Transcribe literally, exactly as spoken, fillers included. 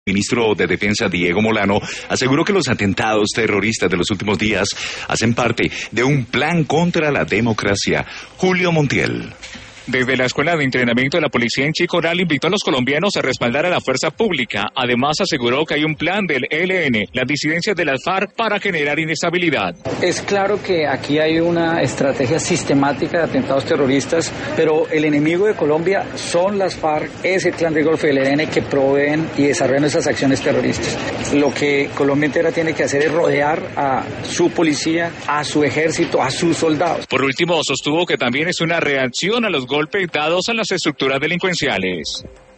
El ministro de Defensa, Diego Molano, aseguró que los atentados terroristas de los últimos días hacen parte de un plan contra la democracia. Julio Montiel. Desde la Escuela de Entrenamiento de la Policía en Chicoral invitó a los colombianos a respaldar a la fuerza pública. Además aseguró que hay un plan del E L N, las disidencias de las FARC, para generar inestabilidad. Es claro que aquí hay una estrategia sistemática de atentados terroristas, pero el enemigo de Colombia son las FARC, es el Clan del Golfo y el E L N que proveen y desarrollan esas acciones terroristas. Lo que Colombia entera tiene que hacer es rodear a su policía, a su ejército, a sus soldados. Por último, sostuvo que también es una reacción a los golpes dados a las estructuras delincuenciales.